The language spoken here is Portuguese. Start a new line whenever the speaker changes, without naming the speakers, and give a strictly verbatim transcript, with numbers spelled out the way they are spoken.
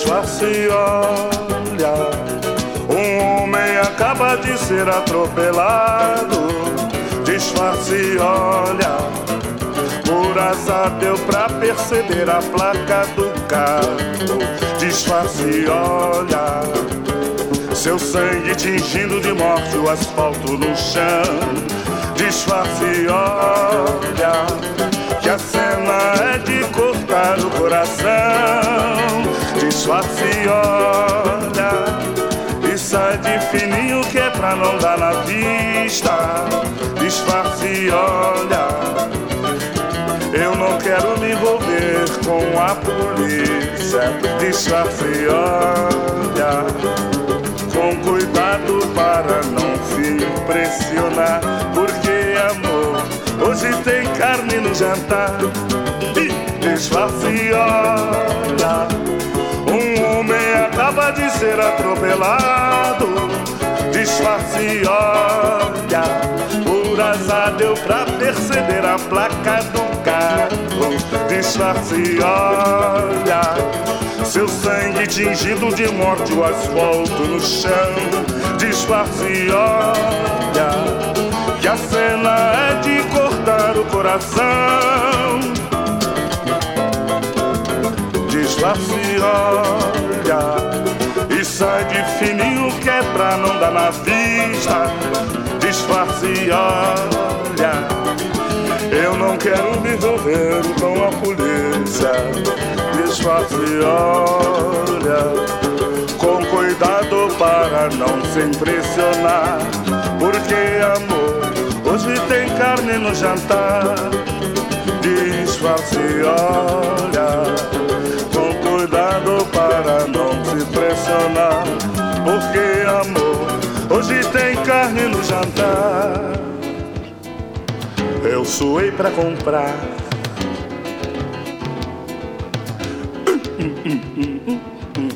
Disfarce, olha, um homem acaba de ser atropelado. Disfarce, olha, por azar deu pra perceber a placa do carro. Disfarce, olha, seu sangue tingindo de morte o asfalto no chão. Disfarce, olha, que a cena é de cortar o coração. Disfarce, olha, e sai de fininho que é pra não dar na vista. Disfarce, olha, eu não quero me envolver com a polícia. Disfarce, olha, com cuidado para não se impressionar. Porque, amor, hoje tem carne no jantar. Disfarce, olha, um homem acaba de ser atropelado. Disfarce, olha, por azar deu pra perceber a placa do carro. Disfarce, olha, seu sangue tingido de morte o asfalto no chão. Disfarce, olha, que a cena é de cortar o coração. Disfarce, olha, e sai de fininho que é pra não dar na vista. Disfarce, olha, eu não quero me envolver com a polícia. Disfarce, olha, com cuidado para não se impressionar. Porque, amor, hoje tem carne no jantar. Disfarce, olha, com cuidado para não se impressionar. Porque, amor, hoje tem carne no jantar. Eu suei pra comprar. Hum, hum, hum, hum, hum.